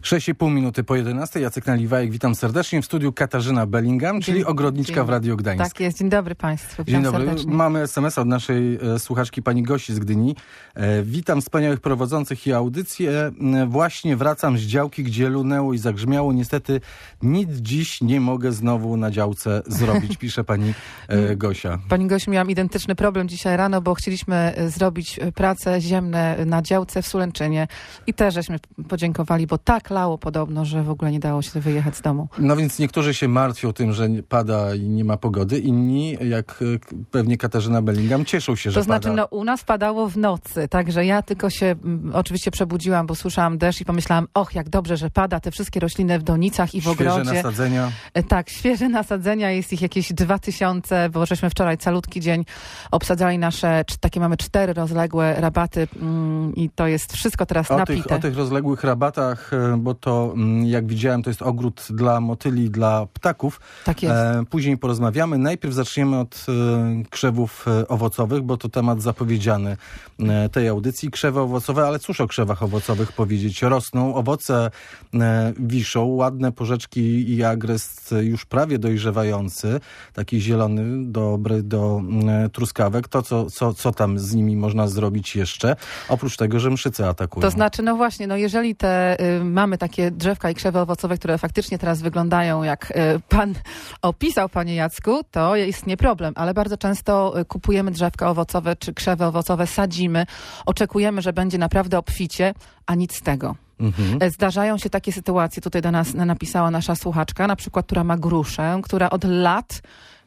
6,5 minuty po 11. Jacek Naliwajek, witam serdecznie. W studiu Katarzyna Bellingham, czyli ogrodniczka w Radiu Gdańsk. Tak jest. Dzień dobry Państwu. Dzień dobry. Serdecznie. Mamy SMS od naszej słuchaczki pani Gosi z Gdyni. Witam wspaniałych prowadzących i audycję. Właśnie wracam z działki, gdzie lunęło i zagrzmiało. Niestety nic dziś nie mogę znowu na działce zrobić, pisze pani Gosia. Pani Gosiu, miałam identyczny problem dzisiaj rano, bo chcieliśmy zrobić prace ziemne na działce w Sulęczynie i też żeśmy podziękowali, bo tak lało podobno, że w ogóle nie dało się wyjechać z domu. No więc niektórzy się martwią tym, że pada i nie ma pogody. Inni, jak pewnie Katarzyna Bellingham, cieszą się, że pada. To znaczy, pada. u nas padało w nocy, także ja tylko się oczywiście przebudziłam, bo słyszałam deszcz i pomyślałam, jak dobrze, że pada, te wszystkie rośliny w donicach i w ogrodzie. Świeże nasadzenia. Tak, świeże nasadzenia, jest ich jakieś 2000, bo żeśmy wczoraj calutki dzień obsadzali nasze, mamy 4 rozległe rabaty i to jest wszystko teraz napite. O tych rozległych rabatach, bo to, jak widziałem, to jest ogród dla motyli, dla ptaków. Tak jest. Później porozmawiamy. Najpierw zaczniemy od krzewów owocowych, bo to temat zapowiedziany tej audycji. Krzewy owocowe, ale cóż o krzewach owocowych powiedzieć? Rosną, owoce wiszą, ładne porzeczki i agrest już prawie dojrzewający, taki zielony, dobry do truskawek. To, co tam z nimi można zrobić jeszcze? Oprócz tego, że mszyce atakują. To znaczy, no właśnie, jeżeli mamy takie drzewka i krzewy owocowe, które faktycznie teraz wyglądają jak pan opisał, panie Jacku, to jest nie problem, ale bardzo często kupujemy drzewka owocowe czy krzewy owocowe, sadzimy, oczekujemy, że będzie naprawdę obficie, a nic z tego. Zdarzają się takie sytuacje, tutaj do nas napisała nasza słuchaczka, na przykład, która ma gruszę, która od lat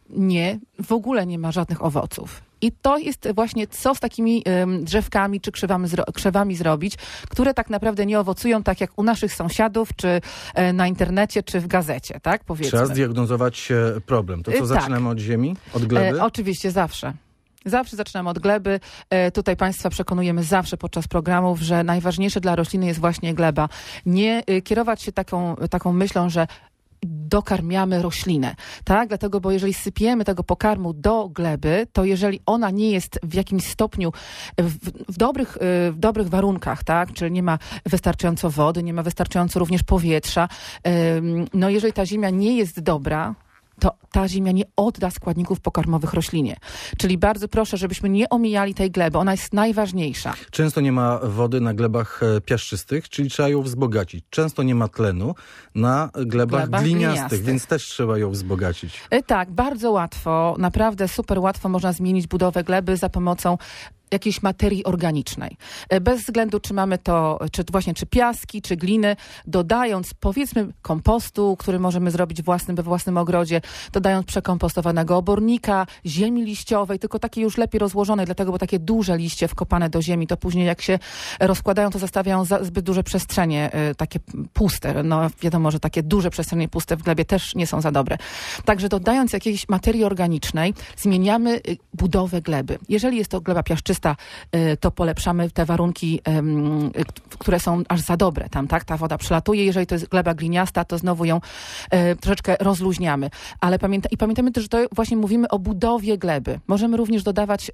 w ogóle nie ma żadnych owoców. I to jest właśnie, co z takimi drzewkami czy krzewami zrobić, które tak naprawdę nie owocują, tak jak u naszych sąsiadów, czy na internecie, czy w gazecie, tak? Powiedzmy. Trzeba zdiagnozować problem. To co, zaczynamy od ziemi? Od gleby? Oczywiście, zawsze. Zawsze zaczynamy od gleby. Tutaj Państwa przekonujemy zawsze podczas programów, że najważniejsze dla rośliny jest właśnie gleba. Nie kierować się taką myślą, że dokarmiamy roślinę, tak? Dlatego, bo jeżeli sypiemy tego pokarmu do gleby, to jeżeli ona nie jest w jakimś stopniu w dobrych warunkach, tak? Czyli nie ma wystarczająco wody, nie ma wystarczająco również powietrza, jeżeli ta ziemia nie jest dobra, to ta ziemia nie odda składników pokarmowych roślinie. Czyli bardzo proszę, żebyśmy nie omijali tej gleby. Ona jest najważniejsza. Często nie ma wody na glebach piaszczystych, czyli trzeba ją wzbogacić. Często nie ma tlenu na glebach gliniastych, więc też trzeba ją wzbogacić. Tak, bardzo łatwo, naprawdę super łatwo można zmienić budowę gleby za pomocą jakiejś materii organicznej. Bez względu, czy mamy to, czy piaski, czy gliny, dodając, powiedzmy, kompostu, który możemy zrobić we własnym ogrodzie, dodając przekompostowanego obornika, ziemi liściowej, tylko takiej już lepiej rozłożonej, dlatego, bo takie duże liście wkopane do ziemi, to później jak się rozkładają, to zostawiają zbyt duże przestrzenie, takie puste. No wiadomo, że takie duże przestrzenie puste w glebie też nie są za dobre. Także dodając jakiejś materii organicznej, zmieniamy budowę gleby. Jeżeli jest to gleba piaszczysta, to polepszamy te warunki, które są aż za dobre. Tam, tak, ta woda przelatuje. Jeżeli to jest gleba gliniasta, to znowu ją troszeczkę rozluźniamy. Ale pamiętamy też, że to właśnie mówimy o budowie gleby. Możemy również dodawać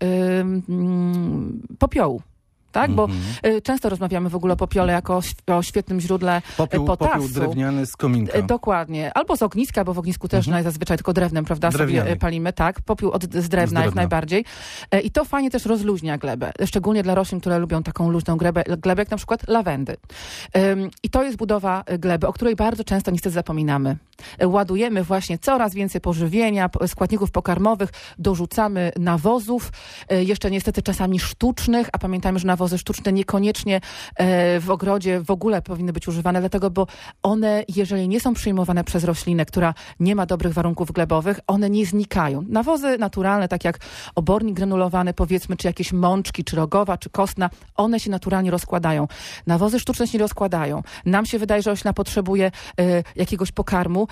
popiołu. Tak, bo często rozmawiamy w ogóle o popiole jako o świetnym źródle potasu. Popiół drewniany z kominka. Dokładnie. Albo z ogniska, bo w ognisku też zazwyczaj tylko drewnem, prawda, sobie palimy. Tak, popiół z drewna jak najbardziej. I to fajnie też rozluźnia glebę. Szczególnie dla roślin, które lubią taką luźną glebę jak na przykład lawendy. I to jest budowa gleby, o której bardzo często niestety zapominamy. Ładujemy właśnie coraz więcej pożywienia, składników pokarmowych, dorzucamy nawozów, jeszcze niestety czasami sztucznych, a pamiętajmy, że nawozy sztuczne niekoniecznie w ogrodzie w ogóle powinny być używane, dlatego, bo one, jeżeli nie są przyjmowane przez roślinę, która nie ma dobrych warunków glebowych, one nie znikają. Nawozy naturalne, tak jak obornik granulowany, powiedzmy, czy jakieś mączki, czy rogowa, czy kostna, one się naturalnie rozkładają. Nawozy sztuczne się nie rozkładają. Nam się wydaje, że roślina potrzebuje jakiegoś pokarmu,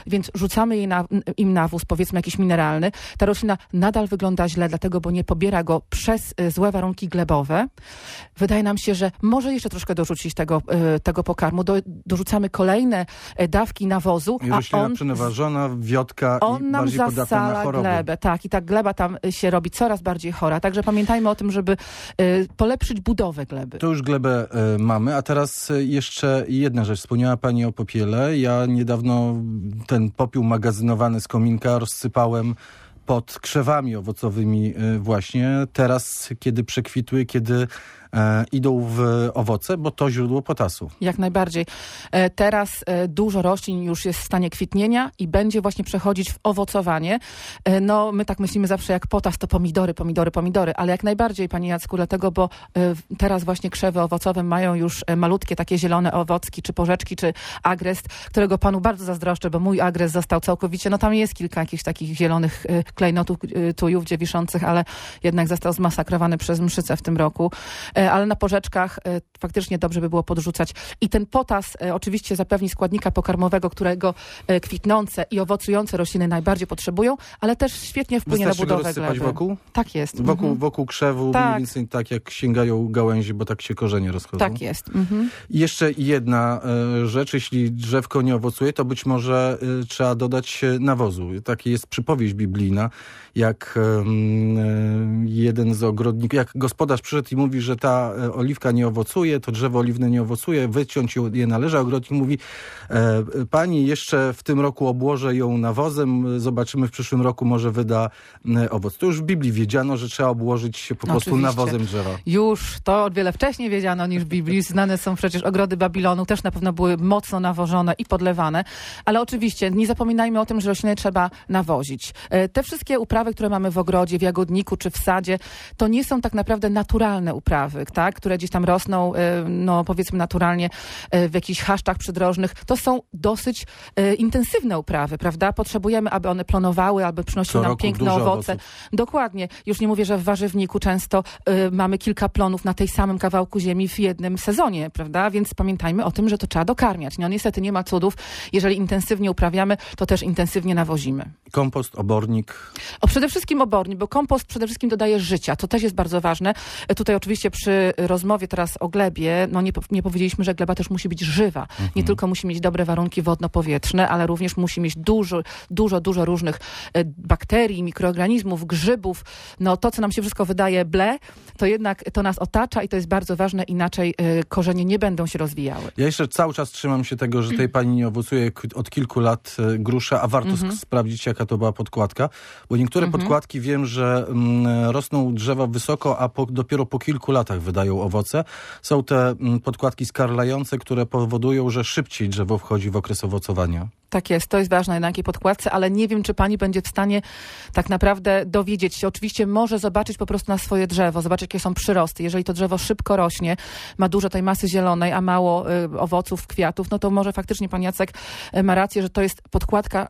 więc rzucamy im nawóz, powiedzmy jakiś mineralny, ta roślina nadal wygląda źle, dlatego, bo nie pobiera go przez złe warunki glebowe. Wydaje nam się, że może jeszcze troszkę dorzucić tego pokarmu. Dorzucamy kolejne dawki nawozu, I roślina przenaważona, wiotka i bardziej podatna na choroby. Glebę, tak, i ta gleba tam się robi coraz bardziej chora. Także pamiętajmy o tym, żeby polepszyć budowę gleby. To już glebę mamy, a teraz jeszcze jedna rzecz. Wspomniała pani o popiele. Ja niedawno ten popiół magazynowany z kominka rozsypałem pod krzewami owocowymi właśnie. Teraz, kiedy przekwitły, kiedy idą w owoce, bo to źródło potasu. Jak najbardziej. Teraz dużo roślin już jest w stanie kwitnienia i będzie właśnie przechodzić w owocowanie. No, my tak myślimy zawsze jak potas to pomidory, ale jak najbardziej, panie Jacku, dlatego, bo teraz właśnie krzewy owocowe mają już malutkie takie zielone owocki, czy porzeczki, czy agrest, którego panu bardzo zazdroszczę, bo mój agrest został całkowicie, no tam jest kilka jakichś takich zielonych klejnotów, tujów dziewiszących, ale jednak został zmasakrowany przez mszycę w tym roku. Ale na porzeczkach faktycznie dobrze by było podrzucać. I ten potas oczywiście zapewni składnika pokarmowego, którego kwitnące i owocujące rośliny najbardziej potrzebują, ale też świetnie wpłynie na budowę gleby. Wystarczy go rozsypać wokół? Tak jest. Wokół krzewu, tak. Mniej więcej tak jak sięgają gałęzi, bo tak się korzenie rozchodzą. Tak jest. I jeszcze jedna rzecz, jeśli drzewko nie owocuje, to być może trzeba dodać nawozu. Taka jest przypowieść biblijna, jak jeden z ogrodników, jak gospodarz przyszedł i mówi, że ta oliwka nie owocuje, to drzewo oliwne nie owocuje, wyciąć je należy, a ogrodnik mówi, pani jeszcze w tym roku obłożę ją nawozem, zobaczymy w przyszłym roku, może wyda owoc. To już w Biblii wiedziano, że trzeba obłożyć się po prostu nawozem drzewa. Już to o wiele wcześniej wiedziano niż w Biblii. Znane są przecież ogrody Babilonu, też na pewno były mocno nawożone i podlewane, ale oczywiście nie zapominajmy o tym, że rośliny trzeba nawozić. Te wszystkie uprawy, które mamy w ogrodzie, w jagodniku czy w sadzie, to nie są tak naprawdę naturalne uprawy, tak, które gdzieś tam rosną, no powiedzmy naturalnie w jakichś chaszczach przydrożnych. To są dosyć intensywne uprawy, prawda? Potrzebujemy, aby one plonowały, aby przynosiły nam piękne owoce. Dokładnie. Już nie mówię, że w warzywniku często mamy kilka plonów na tej samym kawałku ziemi w jednym sezonie, prawda? Więc pamiętajmy o tym, że to trzeba dokarmiać. No niestety nie ma cudów. Jeżeli intensywnie uprawiamy, to też intensywnie nawozimy. Kompost, obornik. Przede wszystkim obornik, bo kompost przede wszystkim dodaje życia. To też jest bardzo ważne. Tutaj oczywiście przy rozmowie teraz o glebie, no nie powiedzieliśmy, że gleba też musi być żywa. Nie tylko musi mieć dobre warunki wodno-powietrzne, ale również musi mieć dużo różnych bakterii, mikroorganizmów, grzybów. No to, co nam się wszystko wydaje ble, to jednak to nas otacza i to jest bardzo ważne, inaczej korzenie nie będą się rozwijały. Ja jeszcze cały czas trzymam się tego, że tej pani nie owocuje od kilku lat grusza, a warto sprawdzić, jaka to była podkładka, bo niektóre podkładki wiem, że rosną drzewa wysoko, a dopiero po kilku latach wydają owoce. Są te podkładki skarlające, które powodują, że szybciej drzewo wchodzi w okres owocowania. Tak jest, to jest ważne na jakiej podkładce, ale nie wiem, czy pani będzie w stanie tak naprawdę dowiedzieć się. Oczywiście może zobaczyć po prostu na swoje drzewo, zobaczyć, jakie są przyrosty. Jeżeli to drzewo szybko rośnie, ma dużo tej masy zielonej, a mało owoców, kwiatów, no to może faktycznie pan Jacek ma rację, że to jest podkładka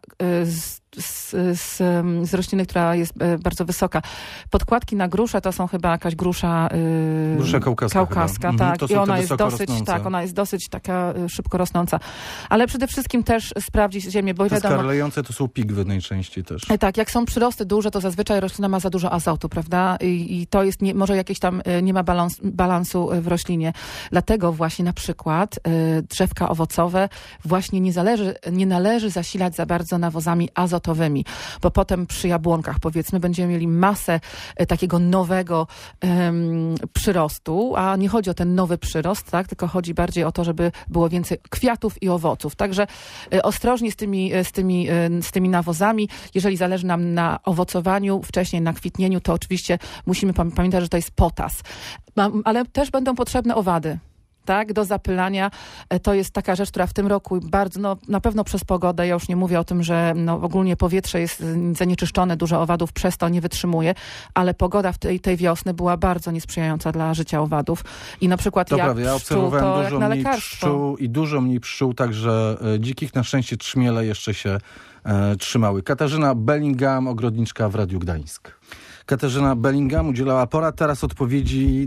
z rośliny, która jest bardzo wysoka. Podkładki na gruszę to są chyba jakaś grusza kaukaska, tak. To i ona jest dosyć, rosnące. tak, ona jest dosyć taka szybko rosnąca. Ale przede wszystkim też sprawdzić ziemię, bo te wiadomo... skarlejące to są pigwy najczęściej też. Tak, jak są przyrosty duże, to zazwyczaj roślina ma za dużo azotu, prawda? I to jest, może jakieś tam nie ma balansu w roślinie. Dlatego właśnie na przykład drzewka owocowe właśnie nie należy zasilać za bardzo nawozami azotowymi, bo potem przy jabłonkach, powiedzmy, będziemy mieli masę takiego nowego przyrostu, a nie chodzi o ten nowy przyrost, tak? Tylko chodzi bardziej o to, żeby było więcej kwiatów i owoców. Także ostrożnie z tymi nawozami. Jeżeli zależy nam na owocowaniu, wcześniej na kwitnieniu, to oczywiście musimy pamiętać, że to jest potas. Ale też będą potrzebne owady. Tak, do zapylania. To jest taka rzecz, która w tym roku bardzo, no na pewno przez pogodę, ja już nie mówię o tym, że ogólnie powietrze jest zanieczyszczone, dużo owadów przez to nie wytrzymuje, ale pogoda tej wiosny była bardzo niesprzyjająca dla życia owadów. I na przykład to jak prawda, ja pszczół, obserwowałem to jak na lekarstwo. pszczół i dużo mniej pszczół, także dzikich na szczęście trzmiele jeszcze się trzymały. Katarzyna Bellingham, ogrodniczka w Radiu Gdańsk. Katarzyna Bellingham udzielała porad. Teraz odpowiedzi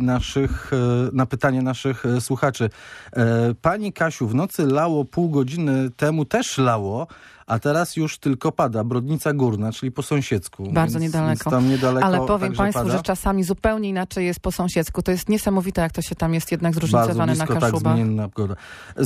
na pytanie naszych słuchaczy. Pani Kasiu, w nocy lało, pół godziny temu też lało, a teraz już tylko pada. Brodnica Górna, czyli po sąsiedzku. Bardzo niedaleko. Tam niedaleko. Ale powiem Państwu, pada. że czasami zupełnie inaczej jest po sąsiedzku. To jest niesamowite, jak to się tam jest jednak zróżnicowane blisko, na Kaszubach. Tak zmienna pogoda.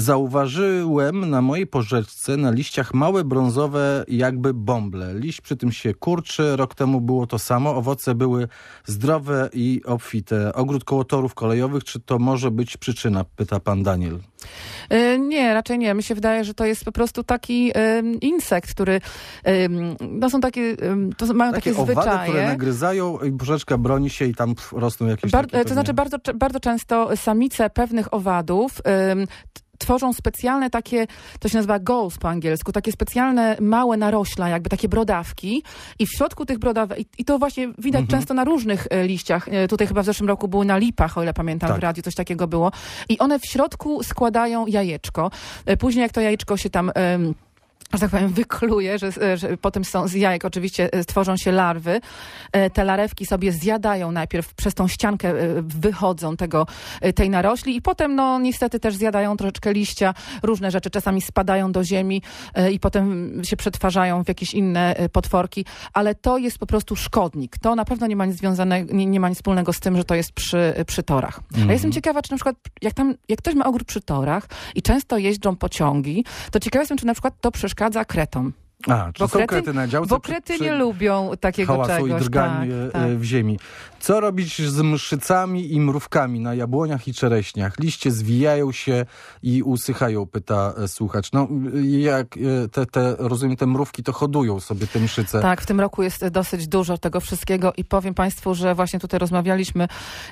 Zauważyłem na mojej porzeczce na liściach małe brązowe jakby bąble. Liść przy tym się kurczy. Rok temu było to samo. Owoce były zdrowe i obfite. Ogród koło torów kolejowych, czy to może być przyczyna? Pyta pan Daniel. Nie, raczej nie. Mi się wydaje, że to jest po prostu taki insekt, który no są takie, to mają takie zwyczaje. Owady, które nagryzają i porzeczka broni się i tam rosną jakieś takie... To znaczy bardzo często samice pewnych owadów tworzą specjalne takie, to się nazywa galls po angielsku, takie specjalne małe narośla, jakby takie brodawki i w środku tych brodawek, i to właśnie widać często na różnych liściach, tutaj chyba w zeszłym roku były na lipach, o ile pamiętam, w radiu coś takiego było, i one w środku składają jajeczko. Później jak to jajeczko się tam... że tak powiem, wykluje, że potem z jajek oczywiście tworzą się larwy. Te larewki sobie zjadają najpierw, przez tą ściankę wychodzą tej narośli i potem no niestety też zjadają troszeczkę liścia, różne rzeczy, czasami spadają do ziemi i potem się przetwarzają w jakieś inne potworki, ale to jest po prostu szkodnik. To na pewno nie ma nic nie ma nic wspólnego z tym, że to jest przy torach. A jestem ciekawa, czy na przykład jak ktoś ma ogród przy torach i często jeżdżą pociągi, to ciekawa jestem, czy na przykład to przeszkadza kretom. Czy są krety na działce? Bo krety nie lubią takiego czegoś. I drgań w ziemi. Co robić z mszycami i mrówkami na jabłoniach i czereśniach? Liście zwijają się i usychają, pyta słuchacz. No, jak rozumiem, te mrówki to hodują sobie te mszyce. Tak, w tym roku jest dosyć dużo tego wszystkiego i powiem Państwu, że właśnie tutaj rozmawialiśmy,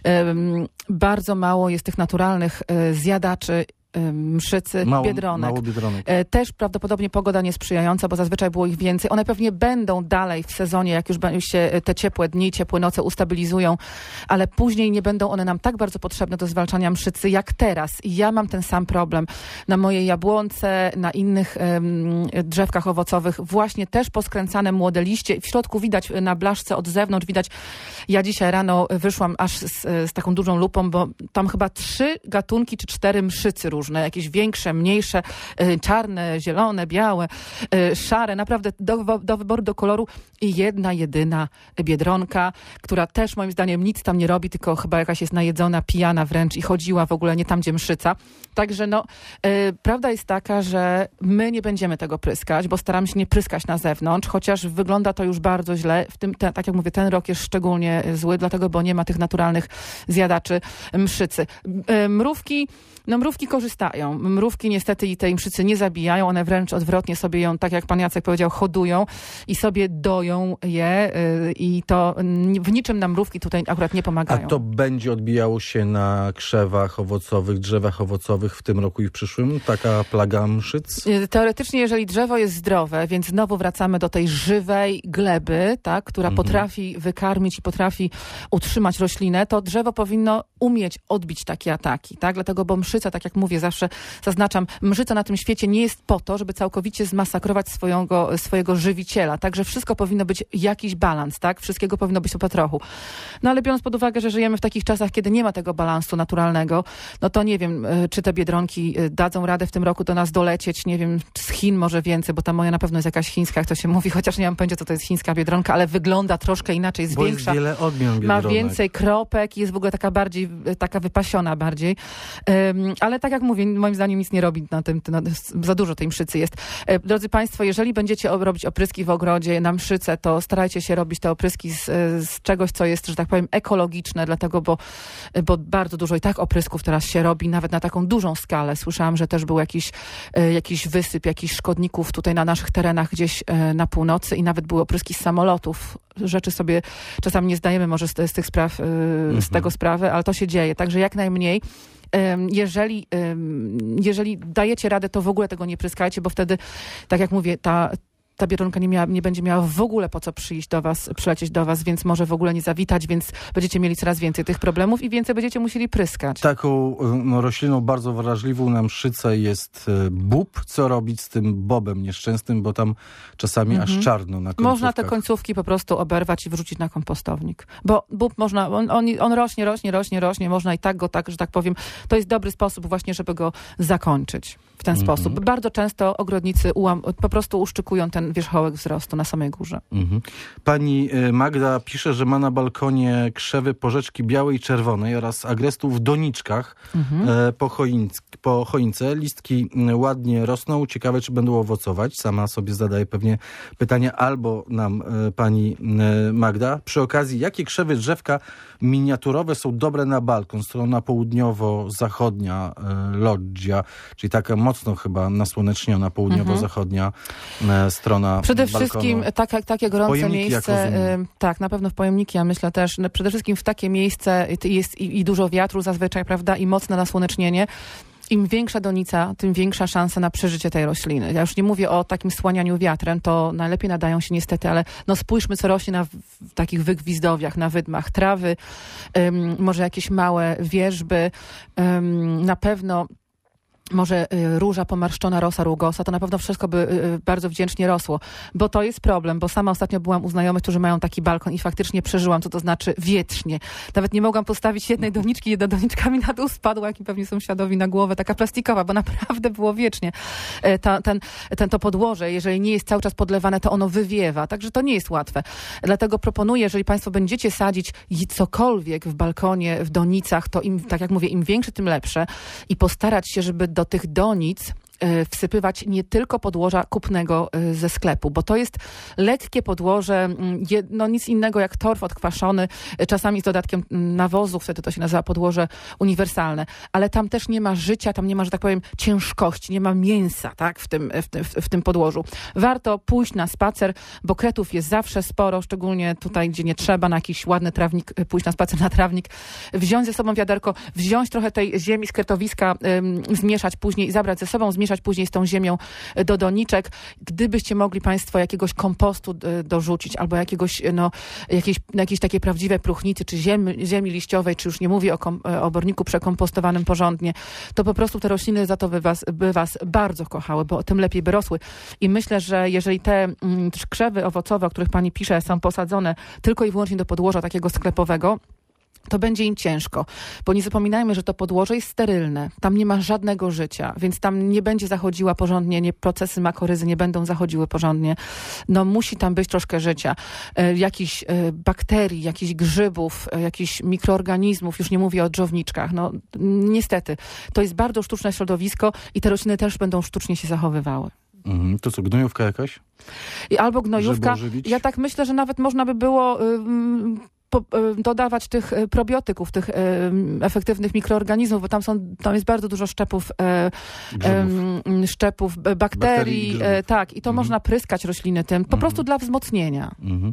bardzo mało jest tych naturalnych zjadaczy mszycy, biedronek. Mało biedronek. Też prawdopodobnie pogoda niesprzyjająca, bo zazwyczaj było ich więcej. One pewnie będą dalej w sezonie, jak już się te ciepłe dni, ciepłe noce ustabilizują, ale później nie będą one nam tak bardzo potrzebne do zwalczania mszycy jak teraz. I ja mam ten sam problem. Na mojej jabłonce, na innych drzewkach owocowych właśnie też poskręcane młode liście. W środku widać na blaszce od zewnątrz, widać. Ja dzisiaj rano wyszłam aż z taką dużą lupą, bo tam chyba 3 gatunki czy 4 mszycy różne, jakieś większe, mniejsze, czarne, zielone, białe, szare, naprawdę do wyboru, do koloru i jedna, jedyna biedronka, która też moim zdaniem nic tam nie robi, tylko chyba jakaś jest najedzona, pijana wręcz i chodziła w ogóle nie tam, gdzie mszyca. Także prawda jest taka, że my nie będziemy tego pryskać, bo staramy się nie pryskać na zewnątrz, chociaż wygląda to już bardzo źle. W tym, tak jak mówię, ten rok jest szczególnie zły, dlatego, bo nie ma tych naturalnych zjadaczy mszycy. Mrówki korzystają. Mrówki niestety i tej mszycy nie zabijają, one wręcz odwrotnie sobie ją, tak jak pan Jacek powiedział, hodują i sobie doją je i to w niczym nam mrówki tutaj akurat nie pomagają. A to będzie odbijało się na krzewach owocowych, drzewach owocowych w tym roku i w przyszłym? Taka plaga mszyc? Teoretycznie, jeżeli drzewo jest zdrowe, więc znowu wracamy do tej żywej gleby, tak, która potrafi wykarmić i potrafi utrzymać roślinę, to drzewo powinno umieć odbić takie ataki, tak? Dlatego, bo mszyca, tak jak mówię, zawsze zaznaczam, mszyca na tym świecie nie jest po to, żeby całkowicie zmasakrować swojego żywiciela. Także wszystko powinno być jakiś balans, tak? Wszystkiego powinno być po trochu. No ale biorąc pod uwagę, że żyjemy w takich czasach, kiedy nie ma tego balansu naturalnego, no to nie wiem, czy te biedronki dadzą radę w tym roku do nas dolecieć, nie wiem, z Chin może więcej, bo ta moja na pewno jest jakaś chińska, jak to się mówi, chociaż nie mam pojęcia, co to jest chińska biedronka, ale wygląda troszkę inaczej, jest większa. Jest wiele odmian biedronek. Ma więcej kropek i jest w ogóle taka wypasiona bardziej. Ale tak jak mówię, moim zdaniem nic nie robi na tym, za dużo tej mszycy jest. Drodzy Państwo, jeżeli będziecie robić opryski w ogrodzie na mszycę, to starajcie się robić te opryski z czegoś, co jest, że tak powiem, ekologiczne, dlatego, bo bardzo dużo i tak oprysków teraz się robi, nawet na taką dużą skalę. Słyszałam, że też był jakiś wysyp, jakichś szkodników tutaj na naszych terenach gdzieś na północy i nawet były opryski z samolotów. Rzeczy sobie czasami nie zdajemy może z tych spraw, z tego sprawy, ale to się dzieje. Także jak najmniej. Jeżeli dajecie radę, to w ogóle tego nie pryskajcie, bo wtedy, tak jak mówię, ta biedronka nie będzie miała w ogóle po co przylecieć do was, więc może w ogóle nie zawitać, więc będziecie mieli coraz więcej tych problemów i więcej będziecie musieli pryskać. Taką rośliną bardzo wrażliwą na mszycę jest bób. Co robić z tym bobem nieszczęsnym, bo tam czasami aż czarno na końcówkach. Można te końcówki po prostu oberwać i wrzucić na kompostownik. Bo bób można, on rośnie, można i tak go, tak, że tak powiem, to jest dobry sposób właśnie, żeby go zakończyć w ten sposób. Bardzo często ogrodnicy po prostu uszczykują ten wierzchołek wzrostu na samej górze. Pani Magda pisze, że ma na balkonie krzewy porzeczki białej i czerwonej oraz agrestu w doniczkach po choince. Listki ładnie rosną. Ciekawe, czy będą owocować. Sama sobie zadaje pewnie pytanie, albo nam pani Magda. Przy okazji, jakie krzewy, drzewka miniaturowe są dobre na balkon? Strona południowo-zachodnia loggia, czyli taka mocno chyba nasłoneczniona południowo-zachodnia strona Przede balkonu. wszystkim takie gorące Pojemniki, miejsce, tak, na pewno w pojemniki, ja myślę też, przede wszystkim w takie miejsce jest i dużo wiatru zazwyczaj, prawda, i mocne nasłonecznienie. Im większa donica, tym większa szansa na przeżycie tej rośliny. Ja już nie mówię o takim słanianiu wiatrem, to najlepiej nadają się niestety, ale no spójrzmy, co rośnie w takich wygwizdowiach, na wydmach. Trawy, może jakieś małe wierzby, na pewno może róża pomarszczona, rosa rugosa, to na pewno wszystko by bardzo wdzięcznie rosło. Bo to jest problem, bo sama ostatnio byłam u znajomych, którzy mają taki balkon i faktycznie przeżyłam, co to znaczy wietrznie. Nawet nie mogłam postawić jednej doniczki, jedna doniczka mi na dół spadła, jak i pewnie sąsiadowi na głowę, taka plastikowa, bo naprawdę było wiecznie. To podłoże, jeżeli nie jest cały czas podlewane, to ono wywiewa, także to nie jest łatwe. Dlatego proponuję, jeżeli państwo będziecie sadzić cokolwiek w balkonie, w donicach, to tak jak mówię, im większe, tym lepsze i postarać się, żeby do tych donic wsypywać nie tylko podłoża kupnego ze sklepu, bo to jest lekkie podłoże, no nic innego jak torf odkwaszony, czasami z dodatkiem nawozu, wtedy to się nazywa podłoże uniwersalne, ale tam też nie ma życia, tam nie ma, że tak powiem, ciężkości, nie ma mięsa, tak, w tym podłożu. Warto pójść na spacer, bo kretów jest zawsze sporo, szczególnie tutaj, gdzie nie trzeba, na jakiś ładny trawnik, pójść na spacer na trawnik, wziąć ze sobą wiaderko, wziąć trochę tej ziemi z kretowiska, zmieszać później, zabrać ze sobą, zmieszać później z tą ziemią do doniczek. Gdybyście mogli państwo jakiegoś kompostu dorzucić, albo jakieś takie prawdziwe próchnicy, czy ziemi liściowej, czy już nie mówię o oborniku przekompostowanym porządnie, to po prostu te rośliny za to by was bardzo kochały, bo tym lepiej by rosły. I myślę, że jeżeli te krzewy owocowe, o których pani pisze, są posadzone tylko i wyłącznie do podłoża takiego sklepowego, to będzie im ciężko, bo nie zapominajmy, że to podłoże jest sterylne. Tam nie ma żadnego życia, więc tam nie będzie zachodziła porządnie, procesy makoryzy nie będą zachodziły porządnie. No musi tam być troszkę życia. Jakichś bakterii, jakichś grzybów, jakichś mikroorganizmów, już nie mówię o dżowniczkach. No niestety, to jest bardzo sztuczne środowisko i te rośliny też będą sztucznie się zachowywały. To co, gnojówka jakaś? Albo gnojówka. Ja tak myślę, że nawet można by było dodawać tych probiotyków, tych efektywnych mikroorganizmów, bo tam jest bardzo dużo szczepów bakterii, tak, i to można pryskać rośliny tym, po prostu dla wzmocnienia.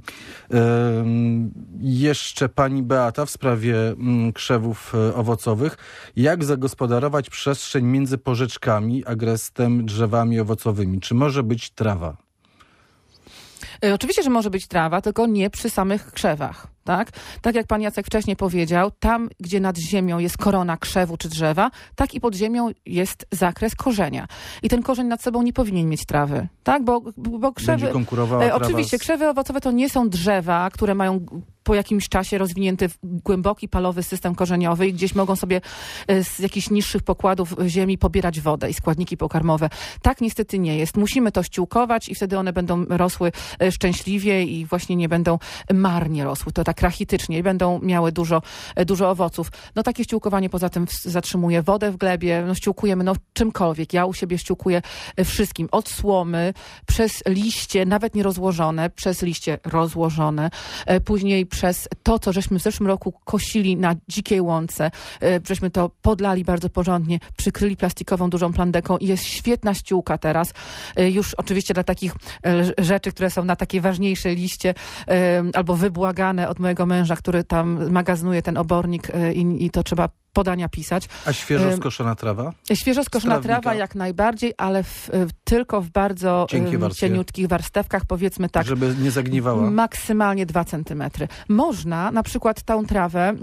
Jeszcze pani Beata w sprawie krzewów owocowych. Jak zagospodarować przestrzeń między porzeczkami, agrestem, drzewami owocowymi? Czy może być trawa? Oczywiście, że może być trawa, tylko nie przy samych krzewach. Tak jak pan Jacek wcześniej powiedział, tam, gdzie nad ziemią jest korona krzewu czy drzewa, tak i pod ziemią jest zakres korzenia. I ten korzeń nad sobą nie powinien mieć trawy, tak? Bo krzewy... Będzie konkurowała oczywiście, krzewy owocowe to nie są drzewa, które mają po jakimś czasie rozwinięty głęboki, palowy system korzeniowy i gdzieś mogą sobie z jakichś niższych pokładów ziemi pobierać wodę i składniki pokarmowe. Tak niestety nie jest. Musimy to ściółkować i wtedy one będą rosły szczęśliwie i właśnie nie będą marnie rosły. To tak rachitycznie i będą miały dużo owoców. No takie ściółkowanie poza tym zatrzymuje wodę w glebie. No ściółkujemy czymkolwiek. Ja u siebie ściółkuję wszystkim. Od słomy, przez liście, nawet nie rozłożone, przez liście rozłożone, później przez to, co żeśmy w zeszłym roku kosili na dzikiej łące, żeśmy to podlali bardzo porządnie, przykryli plastikową dużą plandeką i jest świetna ściółka teraz. Już oczywiście dla takich rzeczy, które są na takie ważniejsze liście albo wybłagane od mojego męża, który tam magazynuje ten obornik i to trzeba podania pisać. A świeżo skoszona trawa? Świeżo skoszona trawa jak najbardziej, ale tylko w bardzo cieniutkich warstewkach, powiedzmy tak. Żeby nie zagniwała? Maksymalnie 2 centymetry. Można na przykład tą trawę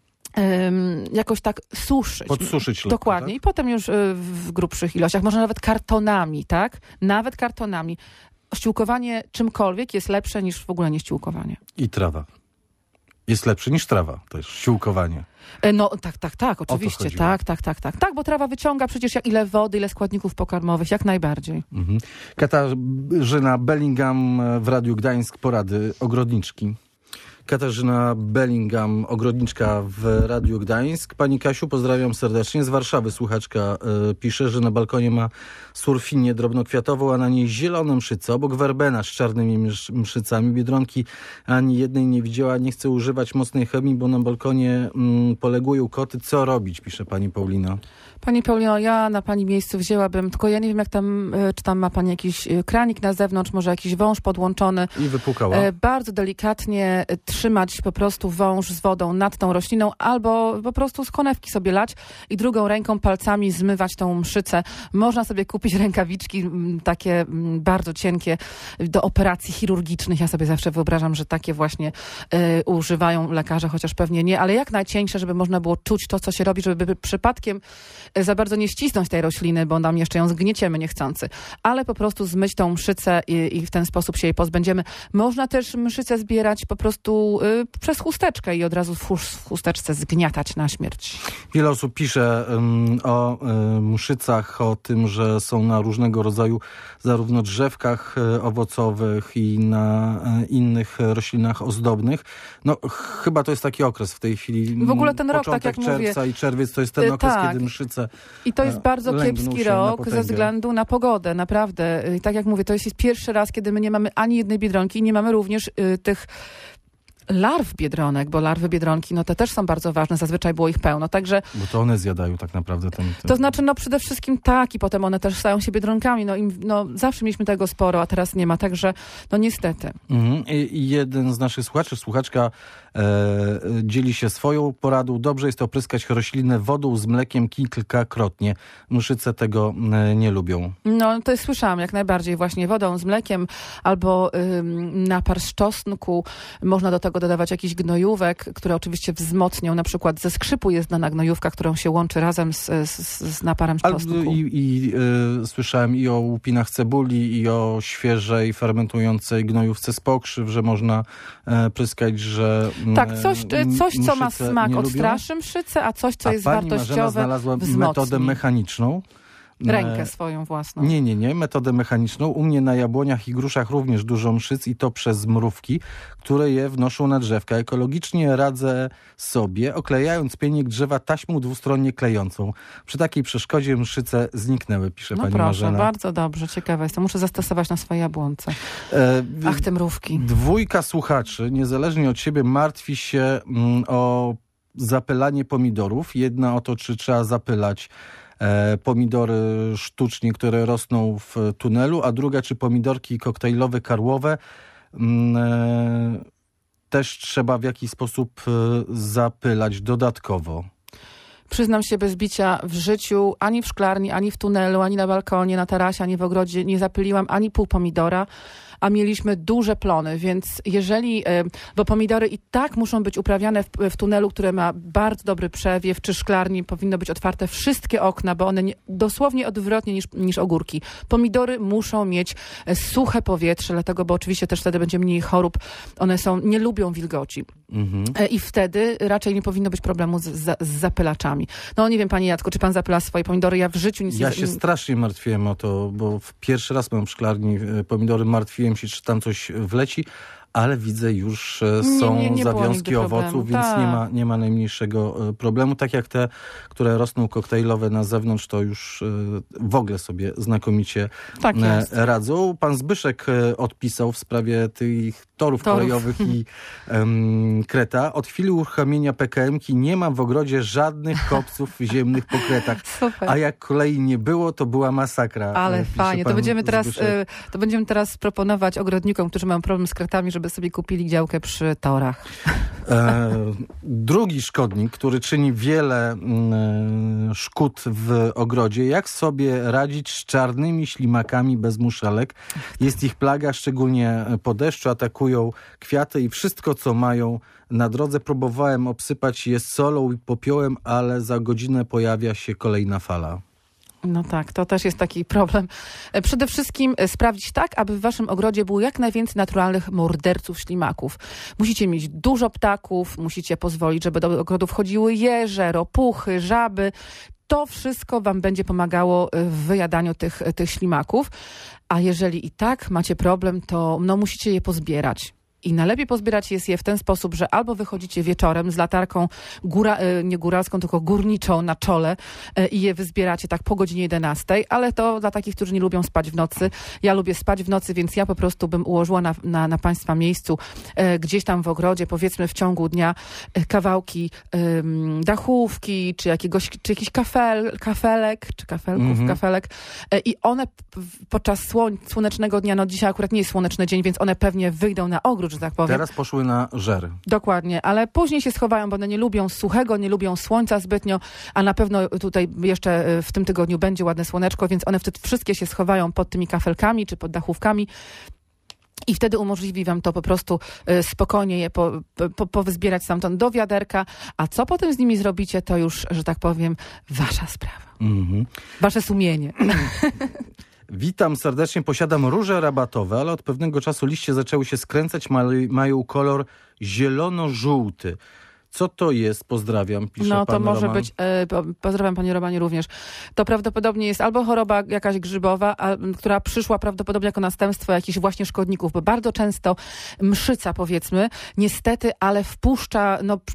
jakoś tak suszyć. Podsuszyć lekko, dokładnie. Tak? I potem już w grubszych ilościach. Można nawet kartonami, tak? Nawet kartonami. Ściółkowanie czymkolwiek jest lepsze niż w ogóle nie ściółkowanie. I trawa. Jest lepsze niż trawa, to jest ściółkowanie. No tak, oczywiście. Tak, bo trawa wyciąga przecież ile wody, ile składników pokarmowych, jak najbardziej. Mhm. Katarzyna Bellingham w Radiu Gdańsk, porady ogrodniczki. Katarzyna Bellingham, ogrodniczka w Radiu Gdańsk. Pani Kasiu, pozdrawiam serdecznie. Z Warszawy słuchaczka pisze, że na balkonie ma surfinię drobnokwiatową, a na niej zielone mszyce. Obok werbena z czarnymi mszycami. Biedronki ani jednej nie widziała. Nie chce używać mocnej chemii, bo na balkonie polegują koty. Co robić, pisze pani Paulina. Pani Paulino, ja na pani miejscu wzięłabym, tylko ja nie wiem, jak tam, czy tam ma pani jakiś kranik na zewnątrz, może jakiś wąż podłączony. I wypukała. Bardzo delikatnie trzymać po prostu wąż z wodą nad tą rośliną, albo po prostu z konewki sobie lać i drugą ręką palcami zmywać tą mszycę. Można sobie kupić rękawiczki takie bardzo cienkie do operacji chirurgicznych. Ja sobie zawsze wyobrażam, że takie właśnie używają lekarze, chociaż pewnie nie, ale jak najcieńsze, żeby można było czuć to, co się robi, żeby przypadkiem za bardzo nie ścisnąć tej rośliny, bo nam jeszcze ją zgnieciemy niechcący, ale po prostu zmyć tą mszycę i w ten sposób się jej pozbędziemy. Można też mszycę zbierać po prostu przez chusteczkę i od razu w chusteczce zgniatać na śmierć. Wiele osób pisze o mszycach, o tym, że są na różnego rodzaju zarówno drzewkach owocowych i na innych roślinach ozdobnych. No chyba to jest taki okres w tej chwili. W ogóle ten rok, tak jak czerwca mówię. I czerwiec to jest ten okres, kiedy mszyce i to jest bardzo kiepski rok ze względu na pogodę, naprawdę. I tak jak mówię, to jest pierwszy raz, kiedy my nie mamy ani jednej biedronki i nie mamy również tych larw biedronek, bo larwy biedronki, no te też są bardzo ważne, zazwyczaj było ich pełno, także... Bo to one zjadają tak naprawdę ten... To znaczy, no przede wszystkim tak i potem one też stają się biedronkami, zawsze mieliśmy tego sporo, a teraz nie ma, także no niestety. I jeden z naszych słuchaczy, słuchaczka dzieli się swoją poradą. Dobrze jest opryskać roślinę wodą z mlekiem kilkakrotnie. Mszyce tego nie lubią. No to słyszałam jak najbardziej właśnie wodą z mlekiem albo napar z czosnku. Można do tego dodawać jakiś gnojówek, które oczywiście wzmocnią. Na przykład ze skrzypu jest dana gnojówka, którą się łączy razem z naparem z czosnku. Słyszałem i o łupinach cebuli, i o świeżej, fermentującej gnojówce z pokrzyw, że można pryskać, że tak, coś co ma smak odstraszy mszycę, a coś, co jest wartościowe, Marzena znalazła wzmocni. metodę mechaniczną. Rękę swoją własną. Nie. Metodę mechaniczną. U mnie na jabłoniach i gruszach również dużo mszyc i to przez mrówki, które je wnoszą na drzewka. Ekologicznie radzę sobie, oklejając pieniek drzewa taśmą dwustronnie klejącą. Przy takiej przeszkodzie mszyce zniknęły, pisze pani Marzena. Bardzo dobrze, ciekawe jest. To muszę zastosować na swojej jabłonce. Ach, te mrówki. 2 słuchaczy, niezależnie od siebie, martwi się o zapylanie pomidorów. Jedna o to, czy trzeba zapylać pomidory sztucznie, które rosną w tunelu, a druga, czy pomidorki koktajlowe, karłowe też trzeba w jakiś sposób zapylać dodatkowo. Przyznam się bez bicia, w życiu ani w szklarni, ani w tunelu, ani na balkonie, na tarasie, ani w ogrodzie nie zapyliłam ani pół pomidora, a mieliśmy duże plony, więc jeżeli, bo pomidory i tak muszą być uprawiane w tunelu, które ma bardzo dobry przewiew, czy szklarni powinno być otwarte wszystkie okna, bo one dosłownie odwrotnie niż ogórki. Pomidory muszą mieć suche powietrze, dlatego, bo oczywiście też wtedy będzie mniej chorób. One nie lubią wilgoci. I wtedy raczej nie powinno być problemu z zapylaczami. No nie wiem, panie Jacku, czy pan zapyla swoje pomidory? Ja w życiu nic nie... Ja się strasznie martwiłem o to, bo pierwszy raz mam w szklarni pomidory, martwiłem się, czy tam coś wleci, ale widzę już są zawiązki owoców, więc nie ma najmniejszego problemu. Tak jak te, które rosną koktajlowe na zewnątrz, to już w ogóle sobie znakomicie radzą. Pan Zbyszek odpisał w sprawie tych torów kolejowych i kreta. Od chwili uruchomienia PKM-ki nie ma w ogrodzie żadnych kopców ziemnych po kretach. Super. A jak kolei nie było, to była masakra. Ale fajnie. To będziemy teraz proponować ogrodnikom, którzy mają problem z kretami, żeby żeby sobie kupili działkę przy torach. Drugi szkodnik, który czyni wiele szkód w ogrodzie. Jak sobie radzić z czarnymi ślimakami bez muszelek? Jest ich plaga, szczególnie po deszczu. Atakują kwiaty i wszystko, co mają na drodze. Próbowałem obsypać je solą i popiołem, ale za godzinę pojawia się kolejna fala. No tak, to też jest taki problem. Przede wszystkim sprawdzić tak, aby w waszym ogrodzie było jak najwięcej naturalnych morderców ślimaków. Musicie mieć dużo ptaków, musicie pozwolić, żeby do ogrodu wchodziły jeże, ropuchy, żaby. To wszystko wam będzie pomagało w wyjadaniu tych ślimaków. A jeżeli i tak macie problem, to musicie je pozbierać. I najlepiej pozbierać jest je w ten sposób, że albo wychodzicie wieczorem z latarką nie góralską, tylko górniczą na czole i je wyzbieracie tak po godzinie 11, ale to dla takich, którzy nie lubią spać w nocy. Ja lubię spać w nocy, więc ja po prostu bym ułożyła na państwa miejscu gdzieś tam w ogrodzie, powiedzmy w ciągu dnia kawałki dachówki, czy jakiś kafelek, czy kafelek i one podczas słonecznego dnia, dzisiaj akurat nie jest słoneczny dzień, więc one pewnie wyjdą na ogród, że tak powiem. Teraz poszły na żer. Dokładnie, ale później się schowają, bo one nie lubią suchego, nie lubią słońca zbytnio, a na pewno tutaj jeszcze w tym tygodniu będzie ładne słoneczko, więc one wtedy wszystkie się schowają pod tymi kafelkami czy pod dachówkami. I wtedy umożliwi wam to po prostu spokojnie je powyzbierać stamtąd do wiaderka, a co potem z nimi zrobicie, to już, że tak powiem, wasza sprawa. Wasze sumienie. Witam serdecznie, posiadam róże rabatowe, ale od pewnego czasu liście zaczęły się skręcać, mają kolor zielono-żółty. Co to jest? Pozdrawiam, pisze pan to może Roman. być, pozdrawiam panie Romanie również. To prawdopodobnie jest albo choroba jakaś grzybowa, która przyszła prawdopodobnie jako następstwo jakichś właśnie szkodników, bo bardzo często mszyca, powiedzmy, niestety, ale wpuszcza,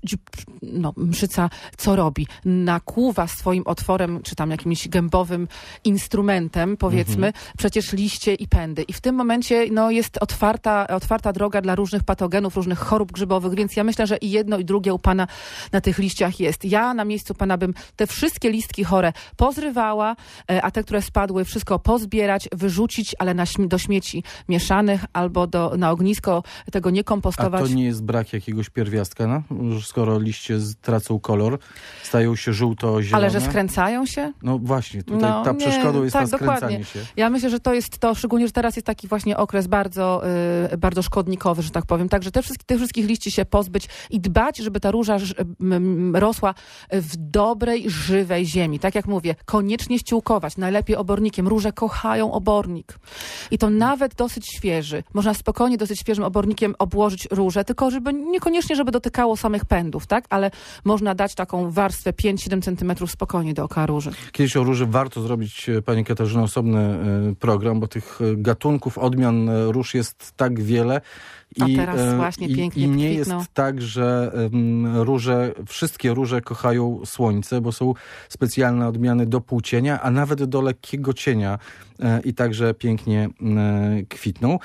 mszyca co robi? Nakłuwa swoim otworem, czy tam jakimś gębowym instrumentem, powiedzmy, przecież liście i pędy. I w tym momencie jest otwarta droga dla różnych patogenów, różnych chorób grzybowych, więc ja myślę, że i jedno, i drugie u pana na tych liściach jest. Ja na miejscu pana bym te wszystkie listki chore pozrywała, a te, które spadły, wszystko pozbierać, wyrzucić, ale do śmieci mieszanych albo na ognisko, tego nie kompostować. A to nie jest brak jakiegoś pierwiastka, skoro liście tracą kolor, stają się żółto-zielone? Ale że skręcają się? No właśnie, tutaj ta przeszkodą jest ta skręcanie dokładnie się. Ja myślę, że to jest to, szczególnie, że teraz jest taki właśnie okres bardzo, bardzo szkodnikowy, że tak powiem. Także tych wszystkich liści się pozbyć i dbać, żeby ta róża rosła w dobrej, żywej ziemi. Tak jak mówię, koniecznie ściółkować, najlepiej obornikiem. Róże kochają obornik. I to nawet dosyć świeży. Można spokojnie dosyć świeżym obornikiem obłożyć róże, tylko niekoniecznie, żeby dotykało samych pędów, tak? Ale można dać taką warstwę 5-7 centymetrów spokojnie dookoła róży. Kiedyś o róży warto zrobić, pani Katarzyno, osobny program, bo tych gatunków, odmian róż jest tak wiele. A teraz właśnie pięknie I nie kwitną. jest tak, że wszystkie róże kochają słońce, bo są specjalne odmiany do półcienia, a nawet do lekkiego cienia i także pięknie kwitną.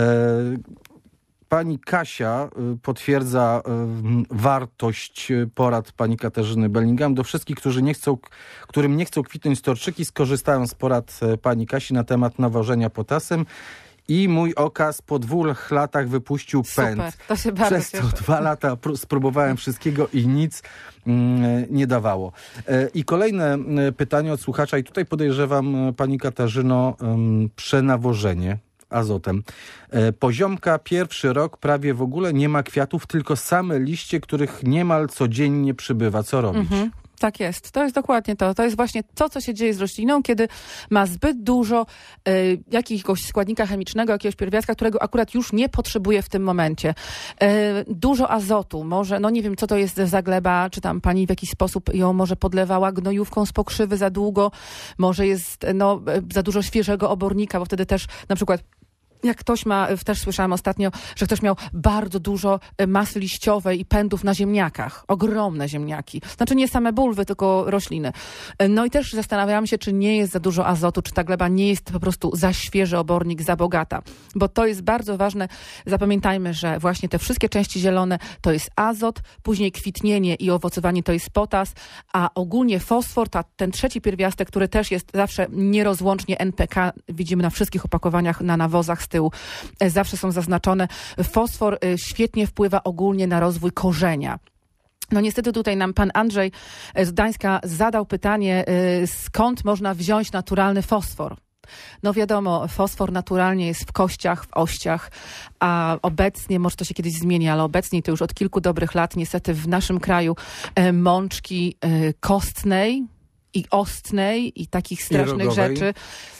Pani Kasia potwierdza wartość porad pani Katarzyny Bellingham. Do wszystkich, którym nie chcą kwitnąć torczyki, skorzystałem z porad pani Kasi na temat nawożenia potasem. I mój okaz po 2 latach wypuścił pęd. Super, to się bardzo Przez to 2 lata spróbowałem wszystkiego i nic nie dawało. I kolejne pytanie od słuchacza. I tutaj podejrzewam, pani Katarzyno, przenawożenie azotem. Poziomka, pierwszy rok, prawie w ogóle nie ma kwiatów, tylko same liście, których niemal codziennie przybywa. Co robić? Tak jest. To jest dokładnie to. To jest właśnie to, co się dzieje z rośliną, kiedy ma zbyt dużo jakiegoś składnika chemicznego, jakiegoś pierwiastka, którego akurat już nie potrzebuje w tym momencie. Dużo azotu. Może, nie wiem, co to jest za gleba, czy tam pani w jakiś sposób ją może podlewała gnojówką z pokrzywy za długo. Może jest za dużo świeżego obornika, bo wtedy też na przykład jak ktoś ma, też słyszałam ostatnio, że ktoś miał bardzo dużo masy liściowej i pędów na ziemniakach. Ogromne ziemniaki. Znaczy nie same bulwy, tylko rośliny. No i też zastanawiałam się, czy nie jest za dużo azotu, czy ta gleba nie jest po prostu za świeży obornik, za bogata. Bo to jest bardzo ważne. Zapamiętajmy, że właśnie te wszystkie części zielone to jest azot, później kwitnienie i owocowanie to jest potas, a ogólnie fosfor, ten trzeci pierwiastek, który też jest zawsze nierozłącznie NPK, widzimy na wszystkich opakowaniach, na nawozach tyłu zawsze są zaznaczone. Fosfor świetnie wpływa ogólnie na rozwój korzenia. No niestety tutaj nam pan Andrzej z Gdańska zadał pytanie, skąd można wziąć naturalny fosfor? No wiadomo, fosfor naturalnie jest w kościach, w ościach, a obecnie, może to się kiedyś zmieni, ale obecnie to już od kilku dobrych lat niestety w naszym kraju mączki kostnej i ostnej i takich strasznych rzeczy.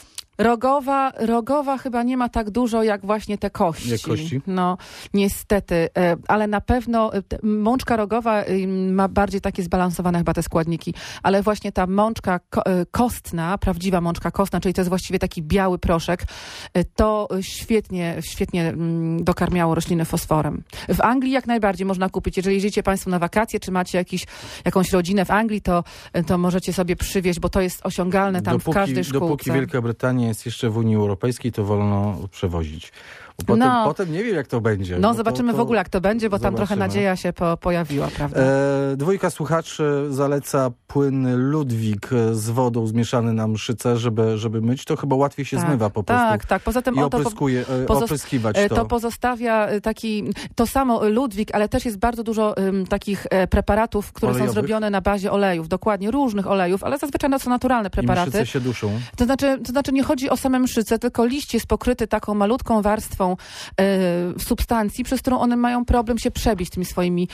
Rogowa chyba nie ma tak dużo jak właśnie te kości. Jak kości? No niestety, ale na pewno mączka rogowa ma bardziej takie zbalansowane chyba te składniki, ale właśnie ta mączka kostna, prawdziwa mączka kostna, czyli to jest właściwie taki biały proszek, to świetnie dokarmiało rośliny fosforem. W Anglii jak najbardziej można kupić. Jeżeli jedziecie państwo na wakacje, czy macie jakąś rodzinę w Anglii, to możecie sobie przywieźć, bo to jest osiągalne tam w każdej szkółce. Dopóki Wielka Brytania jest jeszcze w Unii Europejskiej, to wolno przewozić. Potem nie wiem, jak to będzie. No zobaczymy w ogóle, jak to będzie, bo tam trochę nadzieja się pojawiła, prawda? Dwójka słuchaczy zaleca płyn Ludwik z wodą zmieszany na mszyce, żeby myć. To chyba łatwiej się zmywa po prostu. Tak. Poza tym opryskiwać to. To pozostawia to samo Ludwik, ale też jest bardzo dużo takich preparatów, które są zrobione na bazie olejów. Dokładnie, różnych olejów, ale zazwyczaj to są naturalne preparaty. I mszyce się duszą. To znaczy nie chodzi o same mszyce, tylko liść jest pokryty taką malutką warstwą substancji, przez którą one mają problem się przebić tymi swoimi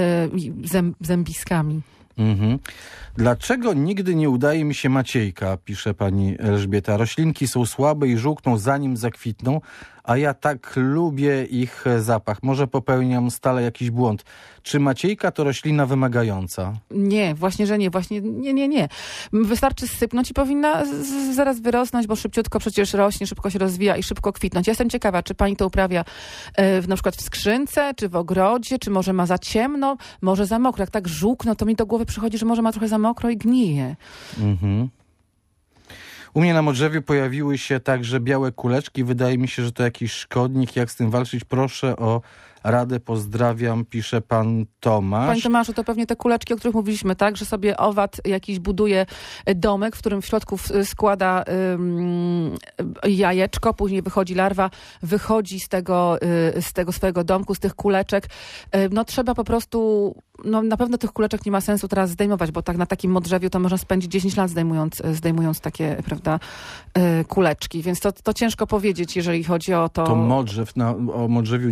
zębiskami. Mhm. Dlaczego nigdy nie udaje mi się Maciejka, pisze pani Elżbieta. Roślinki są słabe i żółkną zanim zakwitną, a ja tak lubię ich zapach. Może popełniam stale jakiś błąd. Czy Maciejka to roślina wymagająca? Nie, właśnie, że nie. Właśnie nie. Wystarczy sypnąć i powinna zaraz wyrosnąć, bo szybciutko przecież rośnie, szybko się rozwija i szybko kwitnąć. Ja jestem ciekawa, czy pani to uprawia na przykład w skrzynce, czy w ogrodzie, czy może ma za ciemno, może za mokro. Jak tak żółkno, to mi do głowy przychodzi, że może ma trochę za mokro i gnije. Mhm. U mnie na modrzewie pojawiły się także białe kuleczki. Wydaje mi się, że to jakiś szkodnik. Jak z tym walczyć? Proszę o radę. Pozdrawiam, pisze pan Tomasz. Panie Tomaszu, to pewnie te kuleczki, o których mówiliśmy, tak? Że sobie owad jakiś buduje domek, w którym w środku składa jajeczko, później wychodzi larwa, wychodzi z tego swojego domku, z tych kuleczek. No trzeba po prostu... No na pewno tych kuleczek nie ma sensu teraz zdejmować, bo tak na takim modrzewiu to można spędzić 10 lat zdejmując takie, prawda, kuleczki. Więc to ciężko powiedzieć, jeżeli chodzi o to... To modrzew, o modrzewiu